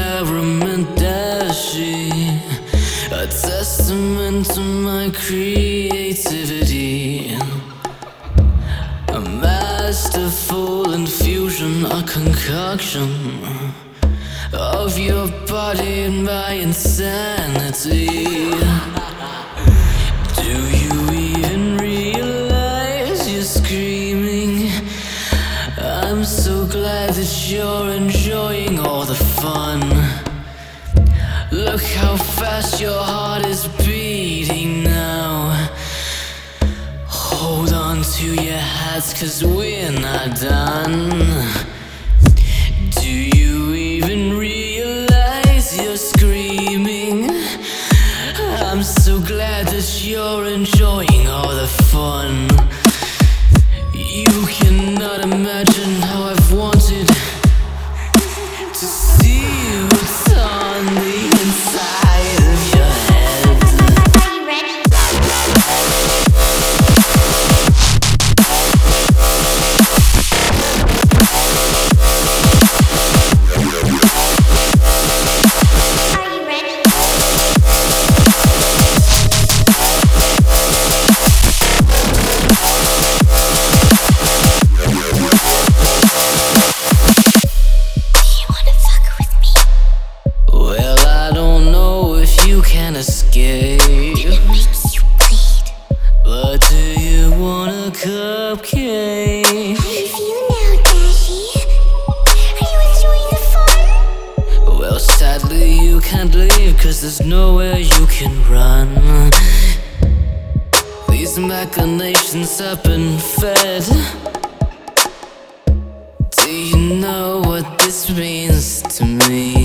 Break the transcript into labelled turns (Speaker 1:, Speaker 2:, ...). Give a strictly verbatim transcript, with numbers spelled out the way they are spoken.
Speaker 1: experiment as she, a testament to my creativity, a masterful infusion, a concoction of your body and my insanity. Do you even realize you're screaming? I'm so glad that you're enjoying all the fun. Look how fast your heart is beating now. Hold on to your hats, 'cause we're not done. Do you even realize you're screaming? I'm so glad that you're enjoying all the fun. You cannot imagine how I've wanted to see what's on the inside of your head.
Speaker 2: Are you ready? Are you ready?
Speaker 1: Well, I don't know if you can escape,
Speaker 2: It makes you bleed.
Speaker 1: but do you want a cupcake?
Speaker 2: How do you feel now, Dashi? Are you enjoying the fun?
Speaker 1: Well, sadly you can't leave, 'cause there's nowhere you can run. These machinations have been fed. Do you know what this means to me?